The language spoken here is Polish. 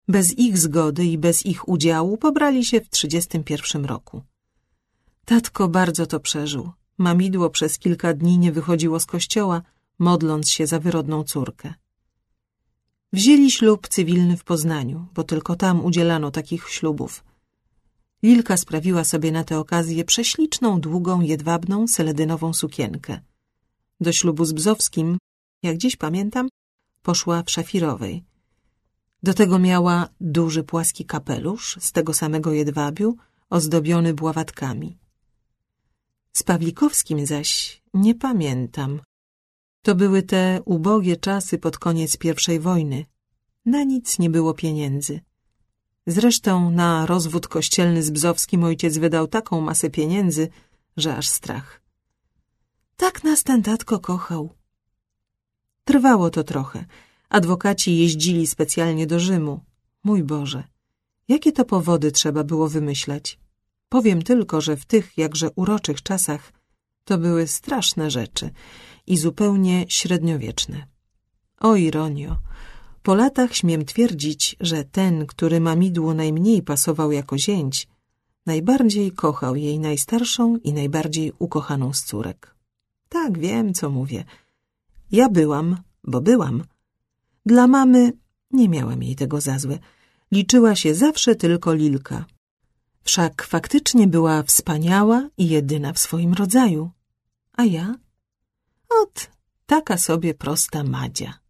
Bez ich zgody i bez ich udziału pobrali się w 31 roku. Tatko bardzo to przeżył. Mamidło przez kilka dni nie wychodziło z kościoła, modląc się za wyrodną córkę. Wzięli ślub cywilny w Poznaniu, bo tylko tam udzielano takich ślubów. Lilka sprawiła sobie na tę okazję prześliczną, długą, jedwabną, seledynową sukienkę. Do ślubu z Bzowskim, jak dziś pamiętam, poszła w szafirowej. Do tego miała duży płaski kapelusz z tego samego jedwabiu, ozdobiony bławatkami. Z Pawlikowskim zaś nie pamiętam. To były te ubogie czasy pod koniec I wojny. Na nic nie było pieniędzy. Zresztą na rozwód kościelny z Bzowskim ojciec wydał taką masę pieniędzy, że aż strach. Tak nas ten tatko kochał. Trwało to trochę. Adwokaci jeździli specjalnie do Rzymu. Mój Boże, jakie to powody trzeba było wymyślać. Powiem tylko, że w tych jakże uroczych czasach to były straszne rzeczy i zupełnie średniowieczne. O ironio, po latach śmiem twierdzić, że ten, który mamidłu najmniej pasował jako zięć, najbardziej kochał jej najstarszą i najbardziej ukochaną z córek. Tak, wiem, co mówię. Ja byłam, bo byłam. Dla mamy nie miałam jej tego za złe. Liczyła się zawsze tylko Lilka. Wszak faktycznie była wspaniała i jedyna w swoim rodzaju. A ja? Ot, taka sobie prosta Madzia.